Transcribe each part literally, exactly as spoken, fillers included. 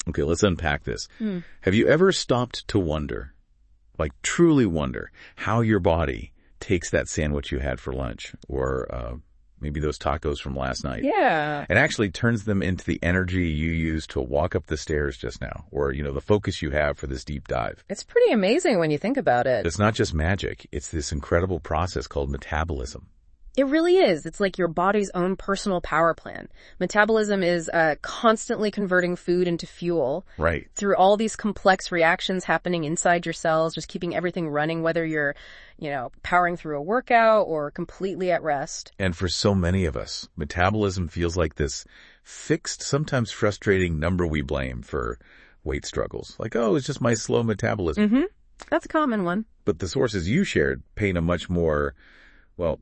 Okay, let's unpack this. Hmm. Have you ever stopped to wonder, like truly wonder, how your body takes that sandwich you had for lunch or uh, maybe those tacos from last night? Yeah. And actually turns them into the energy you used to walk up the stairs just now, or, you know, the focus you have for this deep dive. It's pretty amazing when you think about it. It's not just magic. It's this incredible process called metabolism. It really is. It's like your body's own personal power plant. Metabolism is uh, constantly converting food into fuel. Right. Through all these complex reactions happening inside your cells, just keeping everything running, whether you're, you know, powering through a workout or completely at rest. And for so many of us, metabolism feels like this fixed, sometimes frustrating number we blame for weight struggles. Like, oh, it's just my slow metabolism. Mm-hmm. That's a common one. But the sources you shared paint a much more, well,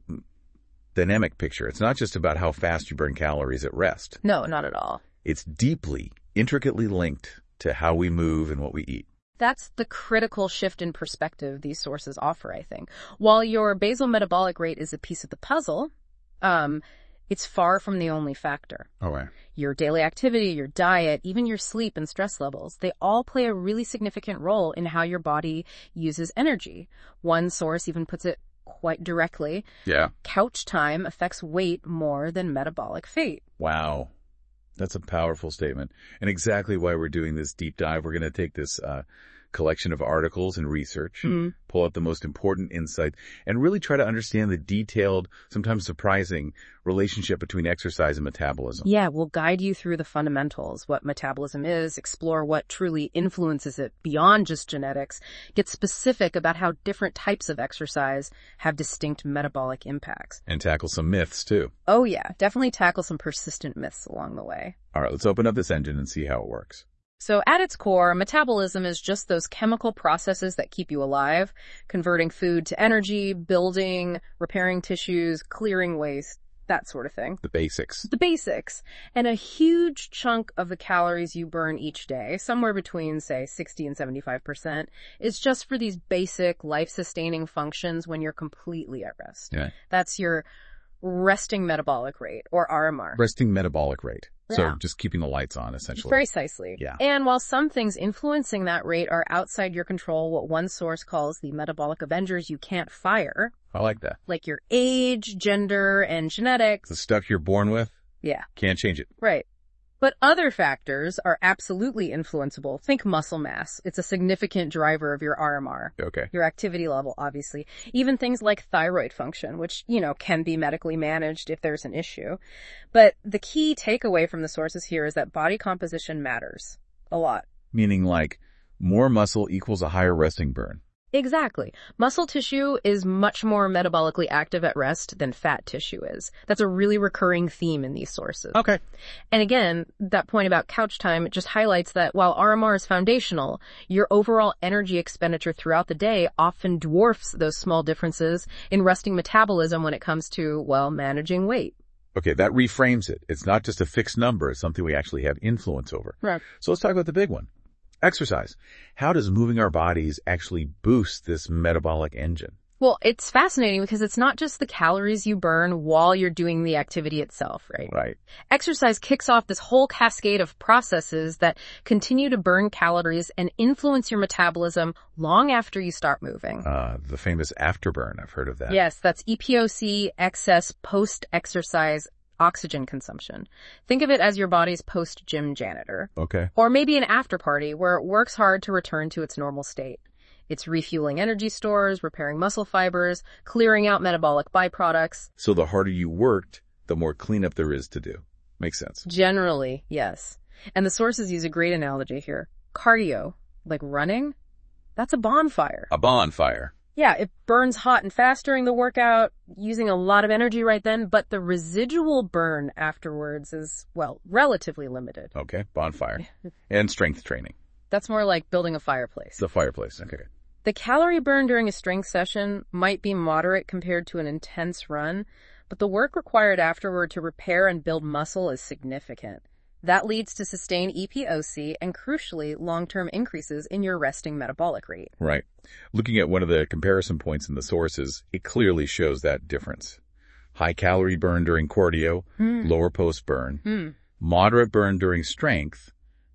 dynamic picture. It's not just about how fast you burn calories at rest. No, not at all. It's deeply, intricately linked to how we move and what we eat. That's the critical shift in perspective these sources offer, I think. While your basal metabolic rate is a piece of the puzzle, um, it's far from the only factor. Oh, right. Your daily activity, your diet, even your sleep and stress levels, they all play a really significant role in how your body uses energy. One source even puts it quite directly. Yeah. Couch time affects weight more than metabolic fate. Wow. That's a powerful statement. And exactly why we're doing this deep dive. We're going to take this uh, collection of articles and research, Mm-hmm. pull out the most important insights, and really try to understand the detailed, sometimes surprising relationship between exercise and metabolism. Yeah, we'll guide you through the fundamentals, what metabolism is, explore what truly influences it beyond just genetics, get specific about how different types of exercise have distinct metabolic impacts. And tackle some myths, too. Oh yeah, definitely tackle some persistent myths along the way. All right, let's open up this engine and see how it works. So at its core, metabolism is just those chemical processes that keep you alive, converting food to energy, building, repairing tissues, clearing waste, that sort of thing. The basics. The basics. And a huge chunk of the calories you burn each day, somewhere between, say, sixty and seventy-five percent, is just for these basic life-sustaining functions when you're completely at rest. Yeah. That's your resting metabolic rate, or R M R. Resting metabolic rate. So Yeah. just keeping the lights on, essentially. Precisely. Yeah. And while some things influencing that rate are outside your control, what one source calls the metabolic avengers you can't fire, I like that. like your age, gender, and genetics. The stuff you're born with, Yeah, can't change it. right. But other factors are absolutely influenceable. Think muscle mass. It's a significant driver of your R M R. Okay. Your activity level, obviously. Even things like thyroid function, which, you know, can be medically managed if there's an issue. But the key takeaway from the sources here is that body composition matters a lot. Meaning like more muscle equals a higher resting burn. Exactly. Muscle tissue is much more metabolically active at rest than fat tissue is. That's a really recurring theme in these sources. Okay. And again, that point about couch time just highlights that while R M R is foundational, your overall energy expenditure throughout the day often dwarfs those small differences in resting metabolism when it comes to, well, managing weight. Okay, that reframes it. It's not just a fixed number. It's something we actually have influence over. Right. So let's talk about the big one. Exercise. How does moving our bodies actually boost this metabolic engine? Well, it's fascinating because it's not just the calories you burn while you're doing the activity itself, right? Right. Exercise kicks off this whole cascade of processes that continue to burn calories and influence your metabolism long after you start moving. Uh, the famous afterburn. I've heard of that. Yes, that's E P O C, excess post-exercise oxygen consumption. Think of it as your body's post-gym janitor. Okay. Or maybe an after party where it works hard to return to its normal state. It's refueling energy stores, repairing muscle fibers, clearing out metabolic byproducts. So the harder you worked, the more cleanup there is to do. Makes sense. Generally, yes. And the sources use a great analogy here. Cardio, like running, that's a bonfire. A bonfire. Yeah, it burns hot and fast during the workout, using a lot of energy right then, but the residual burn afterwards is, well, relatively limited. Okay, bonfire. And strength training. That's more like building a fireplace. The fireplace. Okay. The calorie burn during a strength session might be moderate compared to an intense run, but the work required afterward to repair and build muscle is significant. That leads to sustained E P O C and, crucially, long-term increases in your resting metabolic rate. Right. Looking at one of the comparison points in the sources, it clearly shows that difference. High calorie burn during cardio, Hmm. lower post burn, Hmm. moderate burn during strength,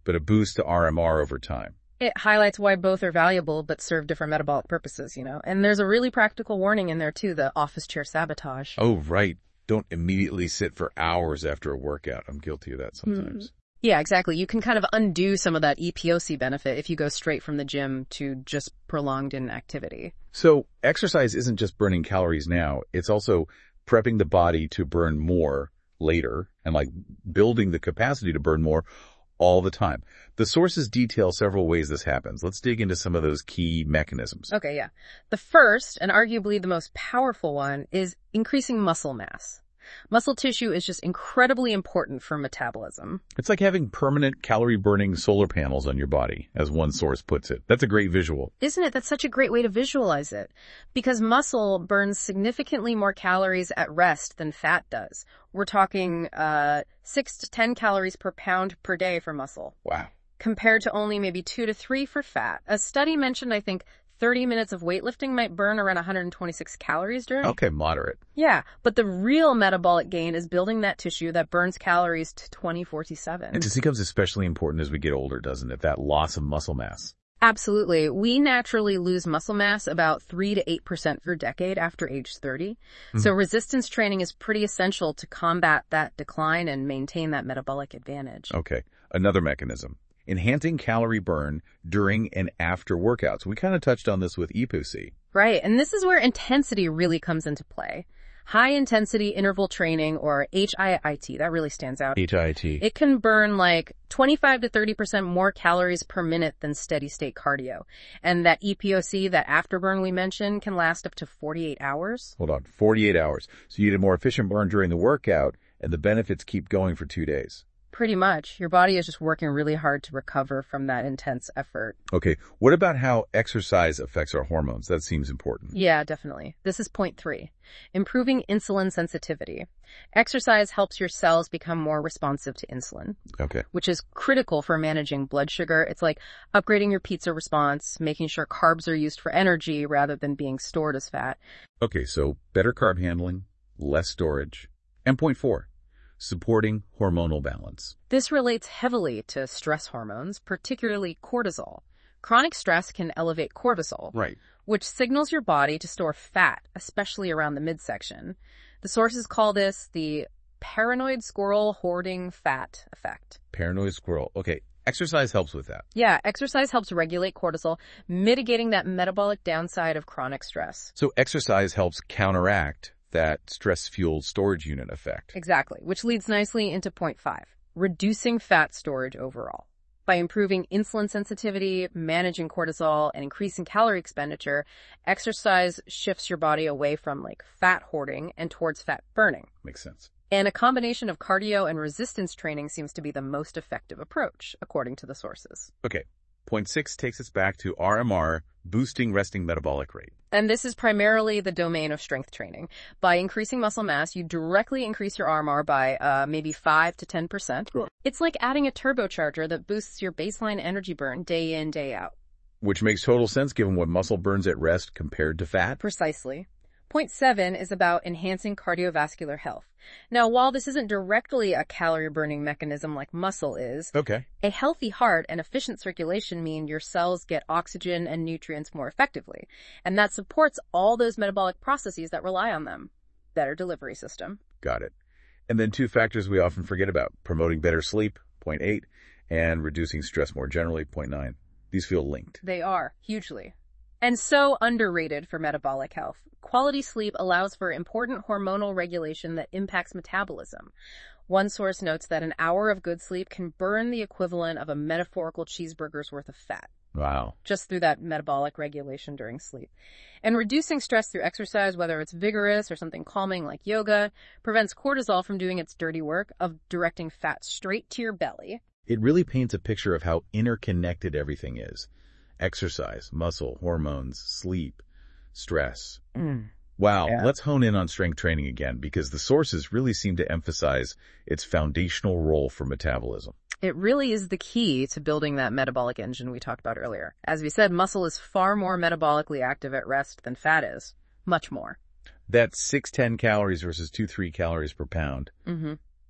but a boost to R M R over time. It highlights why both are valuable but serve different metabolic purposes, you know. And there's a really practical warning in there, too, the office chair sabotage. Oh, right. Don't immediately sit for hours after a workout. I'm guilty of that sometimes. Mm. Yeah, exactly. You can kind of undo some of that E P O C benefit if you go straight from the gym to just prolonged inactivity. So exercise isn't just burning calories now. It's also prepping the body to burn more later and like building the capacity to burn more all the time. The sources detail several ways this happens. Let's dig into some of those key mechanisms. Okay, yeah. The first, and arguably the most powerful one, is increasing muscle mass. Muscle tissue is just incredibly important for metabolism. It's like having permanent calorie-burning solar panels on your body, as one source puts it. That's a great visual. Isn't it? That's such a great way to visualize it. Because muscle burns significantly more calories at rest than fat does. We're talking uh, six to ten calories per pound per day for muscle. Wow. Compared to only maybe two to three for fat. A study mentioned, I think, thirty minutes of weightlifting might burn around one hundred twenty-six calories during. Okay, moderate. Yeah, but the real metabolic gain is building that tissue that burns calories to twenty forty-seven. It just becomes especially important as we get older, doesn't it? That loss of muscle mass. Absolutely. We naturally lose muscle mass about three to eight percent per decade after age thirty. Mm-hmm. So resistance training is pretty essential to combat that decline and maintain that metabolic advantage. Okay, another mechanism. Enhancing calorie burn during and after workouts. We kind of touched on this with E P O C. Right, and this is where intensity really comes into play. High intensity interval training, or H I I T, that really stands out. H I I T. It can burn like twenty-five to thirty percent more calories per minute than steady state cardio. And that E P O C, that afterburn we mentioned, can last up to forty-eight hours. Hold on, forty-eight hours. So you get a more efficient burn during the workout, and the benefits keep going for two days. Pretty much. Your body is just working really hard to recover from that intense effort. Okay. What about how exercise affects our hormones? That seems important. Yeah, definitely. This is point three. Improving insulin sensitivity. Exercise helps your cells become more responsive to insulin. Okay. Which is critical for managing blood sugar. It's like upgrading your pizza response, making sure carbs are used for energy rather than being stored as fat. Okay, so better carb handling, less storage. And point four. Supporting hormonal balance. This relates heavily to stress hormones, particularly cortisol. Chronic stress can elevate cortisol, right, which signals your body to store fat, especially around the midsection. The sources call this the paranoid squirrel hoarding fat effect. Paranoid squirrel. Okay, exercise helps with that. Yeah, exercise helps regulate cortisol, mitigating that metabolic downside of chronic stress. So exercise helps counteract that stress-fueled storage unit effect. Exactly, which leads nicely into point five, reducing fat storage overall. By improving insulin sensitivity, managing cortisol, and increasing calorie expenditure, exercise shifts your body away from like fat hoarding and towards fat burning. Makes sense. And a combination of cardio and resistance training seems to be the most effective approach, according to the sources. Okay. Point six takes us back to R M R, boosting resting metabolic rate. And this is primarily the domain of strength training. By increasing muscle mass, you directly increase your R M R by uh, maybe five to ten percent. Sure. It's like adding a turbocharger that boosts your baseline energy burn day in, day out. Which makes total sense given what muscle burns at rest compared to fat. Precisely. Point seven is about enhancing cardiovascular health. Now, while this isn't directly a calorie-burning mechanism like muscle is, okay, a healthy heart and efficient circulation mean your cells get oxygen and nutrients more effectively, and that supports all those metabolic processes that rely on them. Better delivery system. Got it. And then two factors we often forget about, promoting better sleep, point eight, and reducing stress more generally, point nine. These feel linked. They are, hugely. And so underrated for metabolic health. Quality sleep allows for important hormonal regulation that impacts metabolism. One source notes that an hour of good sleep can burn the equivalent of a metaphorical cheeseburger's worth of fat. Wow. Just through that metabolic regulation during sleep. And reducing stress through exercise, whether it's vigorous or something calming like yoga, prevents cortisol from doing its dirty work of directing fat straight to your belly. It really paints a picture of how interconnected everything is. Exercise, muscle, hormones, sleep, stress. Mm. Wow, Yeah. Let's hone in on strength training again because the sources really seem to emphasize its foundational role for metabolism. It really is the key to building that metabolic engine we talked about earlier. As we said, muscle is far more metabolically active at rest than fat is. Much more. That's six ten calories versus two three calories per pound. Mm-hmm.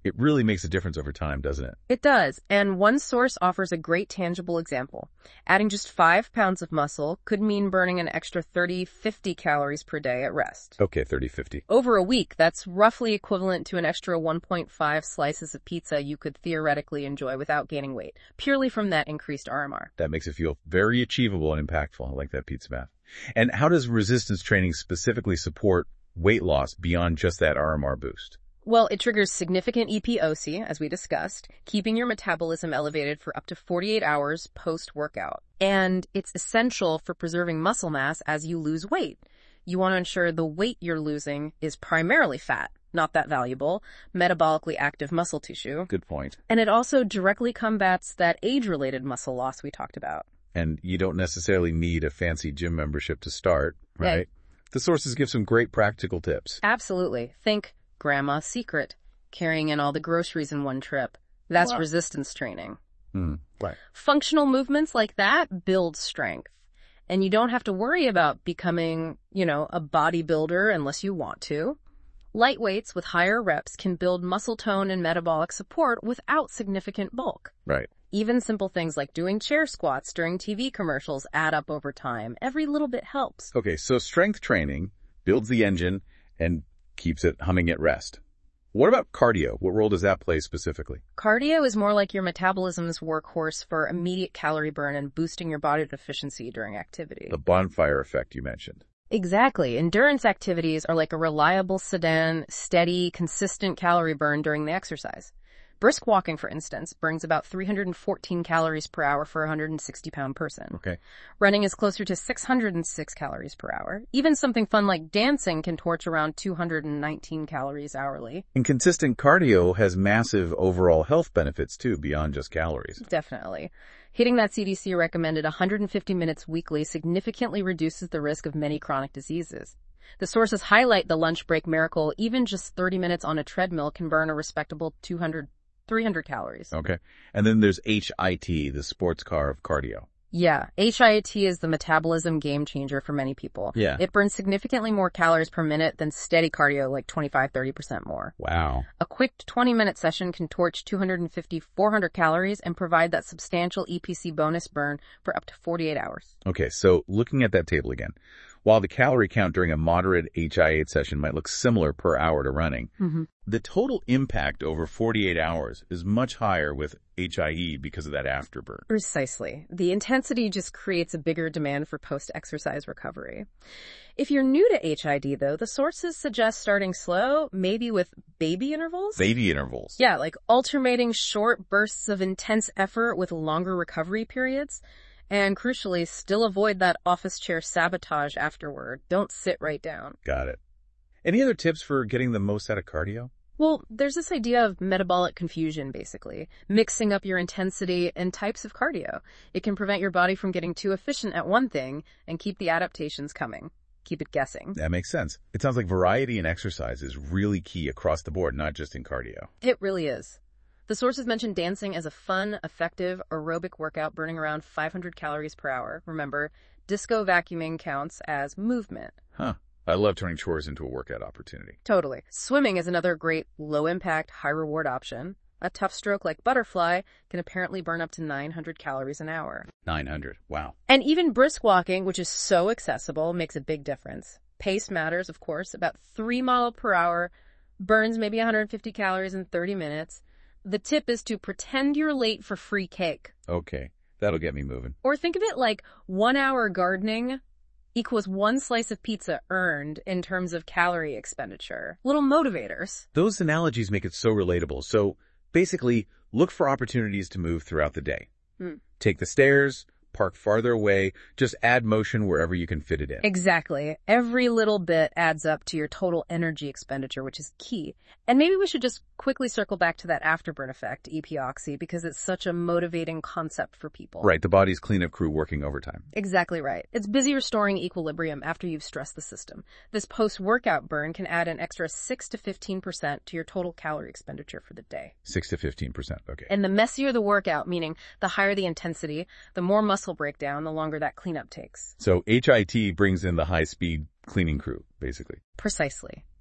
It really makes a difference over time, doesn't it? It does, and one source offers a great tangible example. Adding just five pounds of muscle could mean burning an extra thirty, fifty calories per day at rest. Okay, thirty, fifty. Over a week, that's roughly equivalent to an extra one point five slices of pizza you could theoretically enjoy without gaining weight, purely from that increased R M R. That makes it feel very achievable and impactful. I like that pizza math. And how does resistance training specifically support weight loss beyond just that R M R boost? Well, it triggers significant E P O C, as we discussed, keeping your metabolism elevated for up to forty-eight hours post-workout. And it's essential for preserving muscle mass as you lose weight. You want to ensure the weight you're losing is primarily fat, not that valuable, metabolically active muscle tissue. Good point. And it also directly combats that age-related muscle loss we talked about. And you don't necessarily need a fancy gym membership to start, right? Yeah. The sources give some great practical tips. Absolutely. Think Grandma's Secret, carrying in all the groceries in one trip. That's Wow. resistance training. Hmm. Right. Functional movements like that build strength. And you don't have to worry about becoming, you know, a bodybuilder unless you want to. Light weights with higher reps can build muscle tone and metabolic support without significant bulk. Right. Even simple things like doing chair squats during T V commercials add up over time. Every little bit helps. Okay, so strength training builds the engine and keeps it humming at rest. What about cardio? What role does that play specifically? Cardio is more like your metabolism's workhorse for immediate calorie burn and boosting your body efficiency during activity. The bonfire effect you mentioned. Exactly. Endurance activities are like a reliable sedan, steady, consistent calorie burn during the exercise. Brisk walking, for instance, burns about three hundred fourteen calories per hour for a one hundred sixty pound person. Okay. Running is closer to six hundred six calories per hour. Even something fun like dancing can torch around two hundred nineteen calories hourly. And consistent cardio has massive overall health benefits too, beyond just calories. Definitely. Hitting that C D C recommended one hundred fifty minutes weekly significantly reduces the risk of many chronic diseases. The sources highlight the lunch break miracle. Even just thirty minutes on a treadmill can burn a respectable two hundred, three hundred calories. Okay. And then there's H I T, the sports car of cardio. Yeah, H I I T is the metabolism game changer for many people. Yeah. It burns significantly more calories per minute than steady cardio, like twenty-five, thirty percent more. Wow. A quick twenty-minute session can torch two hundred fifty, four hundred calories and provide that substantial E P C bonus burn for up to forty-eight hours. Okay, so looking at that table again, while the calorie count during a moderate H I I T session might look similar per hour to running, Mm-hmm. the total impact over forty-eight hours is much higher with H I E because of that afterburn. Precisely. The intensity just creates a bigger demand for post-exercise recovery. If you're new to H I D, though, the sources suggest starting slow, maybe with baby intervals. Baby intervals. Yeah, like alternating short bursts of intense effort with longer recovery periods. And crucially, still avoid that office chair sabotage afterward. Don't sit right down. Got it. Any other tips for getting the most out of cardio? Well, there's this idea of metabolic confusion, basically. Mixing up your intensity and types of cardio. It can prevent your body from getting too efficient at one thing and keep the adaptations coming. Keep it guessing. That makes sense. It sounds like variety in exercise is really key across the board, not just in cardio. It really is. The sources mention dancing as a fun, effective, aerobic workout burning around five hundred calories per hour. Remember, disco vacuuming counts as movement. Huh. I love turning chores into a workout opportunity. Totally. Swimming is another great low-impact, high-reward option. A tough stroke like butterfly can apparently burn up to nine hundred calories an hour. nine hundred. Wow. And even brisk walking, which is so accessible, makes a big difference. Pace matters, of course. About three miles per hour burns maybe one hundred fifty calories in thirty minutes. The tip is to pretend you're late for free cake. Okay. That'll get me moving. Or think of it like one hour gardening equals one slice of pizza earned in terms of calorie expenditure. Little motivators. Those analogies make it so relatable. So basically, look for opportunities to move throughout the day. Hmm. Take the stairs, park farther away, just add motion wherever you can fit it in. Exactly. Every little bit adds up to your total energy expenditure, which is key. And maybe we should just quickly circle back to that afterburn effect, epoxy, because it's such a motivating concept for people. Right, the body's cleanup crew working overtime. Exactly right. It's busy restoring equilibrium after you've stressed the system. This post-workout burn can add an extra six to fifteen percent to your total calorie expenditure for the day. six to fifteen percent, okay. And the messier the workout, meaning the higher the intensity, the more muscle breakdown, the longer that cleanup takes. So H I T brings in the high-speed cleaning crew, basically. Precisely.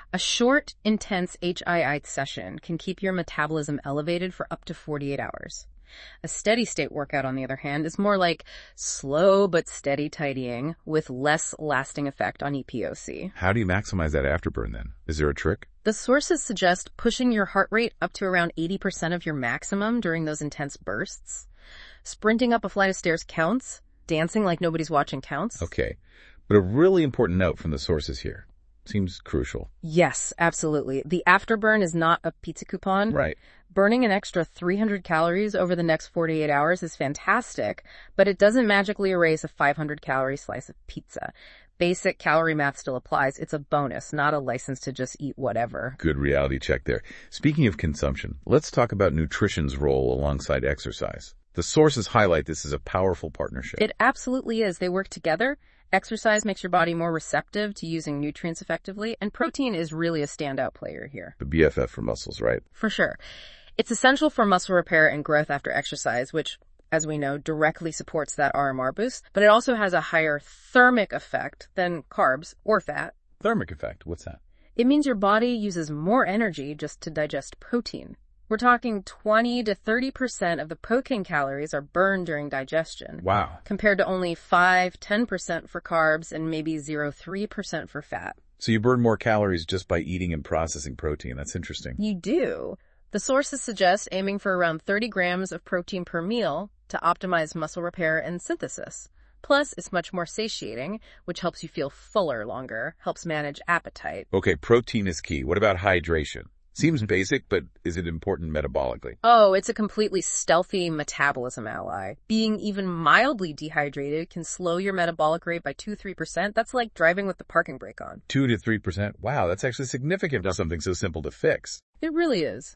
A short, intense H I I session can keep your metabolism elevated for up to forty-eight hours. A steady-state workout, on the other hand, is more like slow but steady tidying with less lasting effect on E P O C. How do you maximize that afterburn then? Is there a trick? The sources suggest pushing your heart rate up to around eighty percent of your maximum during those intense bursts. Sprinting up a flight of stairs counts. Dancing like nobody's watching counts. Okay. But a really important note from the sources here. Seems crucial. Yes, absolutely. The afterburn is not a pizza coupon. Right. Burning an extra three hundred calories over the next forty-eight hours is fantastic, but it doesn't magically erase a five hundred calorie slice of pizza. Basic calorie math still applies. It's a bonus, not a license to just eat whatever. Good reality check there. Speaking of consumption, let's talk about nutrition's role alongside exercise. The sources highlight this as a powerful partnership. It absolutely is. They work together. Exercise makes your body more receptive to using nutrients effectively, and protein is really a standout player here. The B F F for muscles, right? For sure. It's essential for muscle repair and growth after exercise, which, as we know, directly supports that R M R boost, but it also has a higher thermic effect than carbs or fat. Thermic effect, what's that? It means your body uses more energy just to digest protein. We're talking twenty to thirty percent of the protein calories are burned during digestion. Wow. Compared to only five to ten percent for carbs and maybe zero point three percent for fat. So you burn more calories just by eating and processing protein. That's interesting. You do. The sources suggest aiming for around thirty grams of protein per meal to optimize muscle repair and synthesis. Plus, it's much more satiating, which helps you feel fuller longer, helps manage appetite. Okay, protein is key. What about hydration? Seems basic, but is it important metabolically? Oh, it's a completely stealthy metabolism ally. Being even mildly dehydrated can slow your metabolic rate by two to three percent. That's like driving with the parking brake on. two to three percent? Wow, that's actually significant for something so simple to fix. It really is.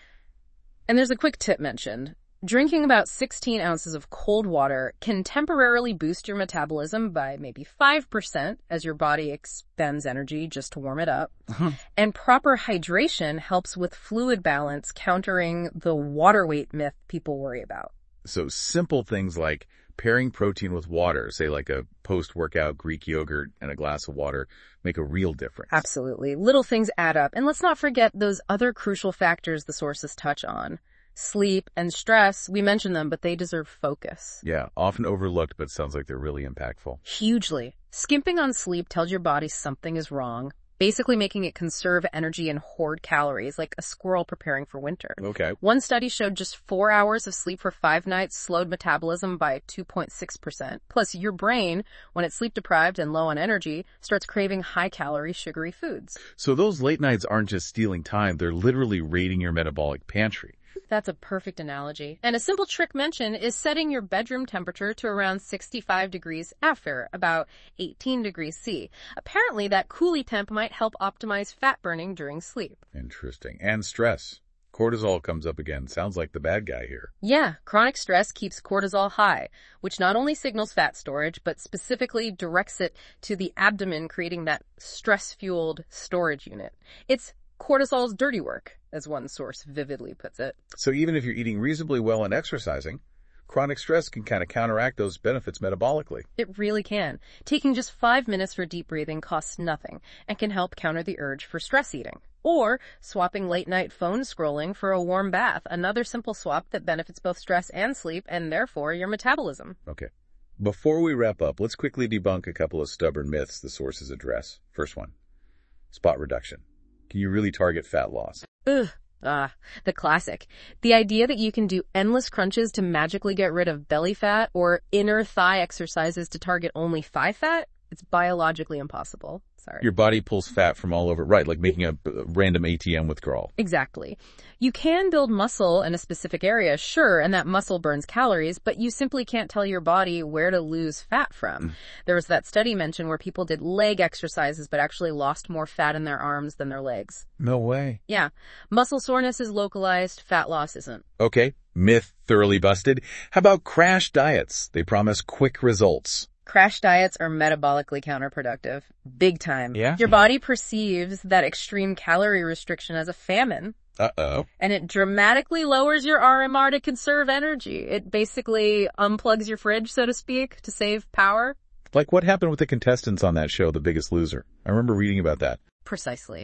And there's a quick tip mentioned. Drinking about sixteen ounces of cold water can temporarily boost your metabolism by maybe five percent as your body expends energy just to warm it up. And proper hydration helps with fluid balance, countering the water weight myth people worry about. So simple things like pairing protein with water, say like a post-workout Greek yogurt and a glass of water, make a real difference. Absolutely. Little things add up. And let's not forget those other crucial factors the sources touch on. Sleep and stress, we mentioned them, but they deserve focus. Yeah, often overlooked, but sounds like they're really impactful. Hugely. Skimping on sleep tells your body something is wrong, basically making it conserve energy and hoard calories like a squirrel preparing for winter. Okay. One study showed just four hours of sleep for five nights slowed metabolism by two point six percent. Plus, your brain, when it's sleep deprived and low on energy, starts craving high-calorie, sugary foods. So those late nights aren't just stealing time, they're literally raiding your metabolic pantry. That's a perfect analogy. And a simple trick mentioned is setting your bedroom temperature to around sixty-five degrees F, about eighteen degrees C. Apparently, that coolie temp might help optimize fat burning during sleep. Interesting. And stress. Cortisol comes up again. Sounds like the bad guy here. Yeah, chronic stress keeps cortisol high, which not only signals fat storage, but specifically directs it to the abdomen, creating that stress-fueled storage unit. It's cortisol's dirty work, as one source vividly puts it. So even if you're eating reasonably well and exercising, chronic stress can kind of counteract those benefits metabolically. It really can. Taking just five minutes for deep breathing costs nothing and can help counter the urge for stress eating. Or swapping late-night phone scrolling for a warm bath, another simple swap that benefits both stress and sleep and therefore your metabolism. Okay. Before we wrap up, let's quickly debunk a couple of stubborn myths the sources address. First one, spot reduction. Can you really target fat loss? Ugh. Ah, the classic. The idea that you can do endless crunches to magically get rid of belly fat or inner thigh exercises to target only thigh fat, it's biologically impossible. Sorry. Your body pulls fat from all over. Right, like making a random A T M withdrawal. Exactly. You can build muscle in a specific area, sure, and that muscle burns calories, but you simply can't tell your body where to lose fat from. Mm. There was that study mentioned where people did leg exercises but actually lost more fat in their arms than their legs. No way. Yeah. Muscle soreness is localized, fat loss isn't. Okay. Myth thoroughly busted. How about crash diets? They promise quick results. Crash diets are metabolically counterproductive. Big time. Yeah? Your body perceives that extreme calorie restriction as a famine. Uh-oh. And it dramatically lowers your R M R to conserve energy. It basically unplugs your fridge, so to speak, to save power. Like what happened with the contestants on that show, The Biggest Loser? I remember reading about that. Precisely.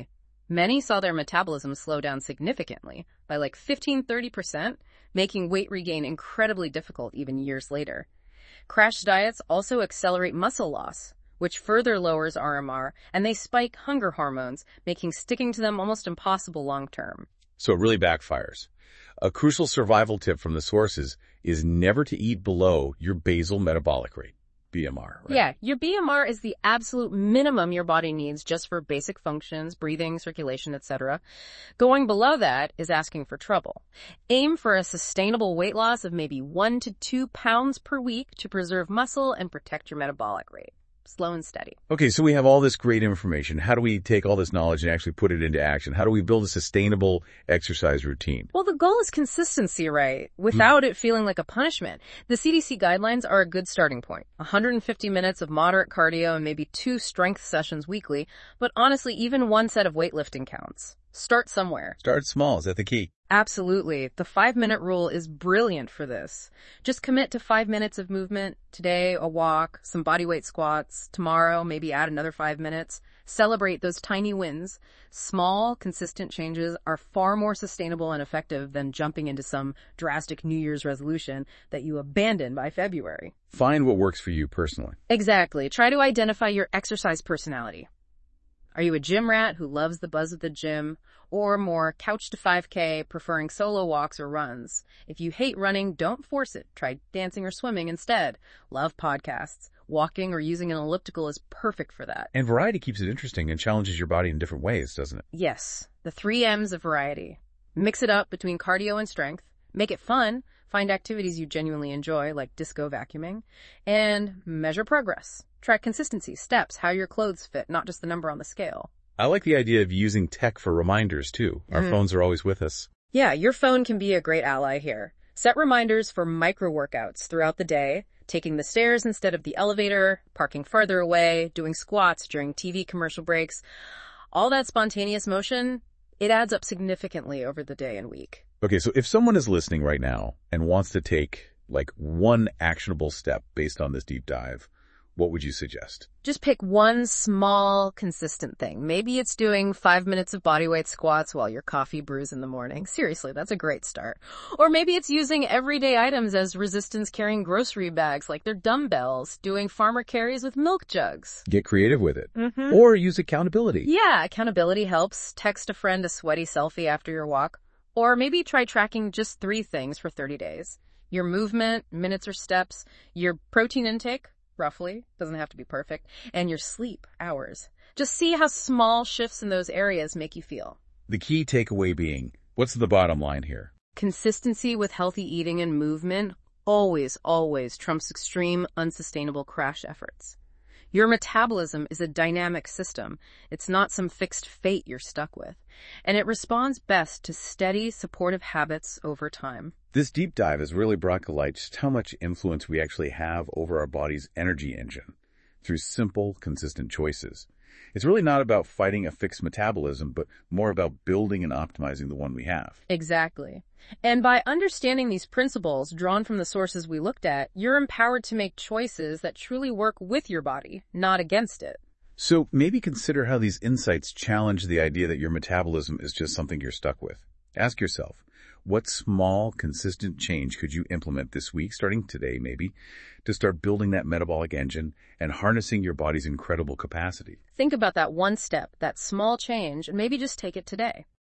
Many saw their metabolism slow down significantly, by like fifteen to thirty percent, making weight regain incredibly difficult even years later. Crash diets also accelerate muscle loss, which further lowers R M R, and they spike hunger hormones, making sticking to them almost impossible long term. So it really backfires. A crucial survival tip from the sources is never to eat below your basal metabolic rate, B M R. Right? Yeah, your B M R is the absolute minimum your body needs just for basic functions, breathing, circulation, et cetera. Going below that is asking for trouble. Aim for a sustainable weight loss of maybe one to two pounds per week to preserve muscle and protect your metabolic rate. Slow and steady. Okay, so we have all this great information. How do we take all this knowledge and actually put it into action? How do we build a sustainable exercise routine? Well, the goal is consistency, right? Without mm. it feeling like a punishment. The C D C guidelines are a good starting point. one hundred fifty minutes of moderate cardio and maybe two strength sessions weekly. But honestly, even one set of weightlifting counts. Start somewhere. Start small. Is that the key? Absolutely. The five-minute rule is brilliant for this. Just commit to five minutes of movement. Today, a walk, some bodyweight squats. Tomorrow, maybe add another five minutes. Celebrate those tiny wins. Small, consistent changes are far more sustainable and effective than jumping into some drastic New Year's resolution that you abandon by February. Find what works for you personally. Exactly. Try to identify your exercise personality. Are you a gym rat who loves the buzz of the gym, or more couch to five K, preferring solo walks or runs? If you hate running, don't force it. Try dancing or swimming instead. Love podcasts. Walking or using an elliptical is perfect for that. And variety keeps it interesting and challenges your body in different ways, doesn't it? Yes. The three M's of variety. Mix it up between cardio and strength. Make it fun. Find activities you genuinely enjoy, like disco vacuuming. And measure progress. Track consistency, steps, how your clothes fit, not just the number on the scale. I like the idea of using tech for reminders, too. Our mm-hmm. phones are always with us. Yeah, your phone can be a great ally here. Set reminders for micro-workouts throughout the day, taking the stairs instead of the elevator, parking farther away, doing squats during T V commercial breaks. All that spontaneous motion, it adds up significantly over the day and week. Okay, so if someone is listening right now and wants to take, like, one actionable step based on this deep dive, what would you suggest? Just pick one small, consistent thing. Maybe it's doing five minutes of bodyweight squats while your coffee brews in the morning. Seriously, that's a great start. Or maybe it's using everyday items as resistance-carrying grocery bags, like they're dumbbells, doing farmer carries with milk jugs. Get creative with it. Mm-hmm. Or use accountability. Yeah, accountability helps. Text a friend a sweaty selfie after your walk. Or maybe try tracking just three things for thirty days. Your movement, minutes or steps, your protein intake, roughly, doesn't have to be perfect, and your sleep hours. Just see how small shifts in those areas make you feel. The key takeaway being, what's the bottom line here? Consistency with healthy eating and movement always, always trumps extreme, unsustainable crash efforts. Your metabolism is a dynamic system. It's not some fixed fate you're stuck with. And it responds best to steady, supportive habits over time. This deep dive has really brought to light just how much influence we actually have over our body's energy engine through simple, consistent choices. It's really not about fighting a fixed metabolism, but more about building and optimizing the one we have. Exactly. And by understanding these principles drawn from the sources we looked at, you're empowered to make choices that truly work with your body, not against it. So maybe consider how these insights challenge the idea that your metabolism is just something you're stuck with. Ask yourself, what small, consistent change could you implement this week, starting today maybe, to start building that metabolic engine and harnessing your body's incredible capacity? Think about that one step, that small change, and maybe just take it today.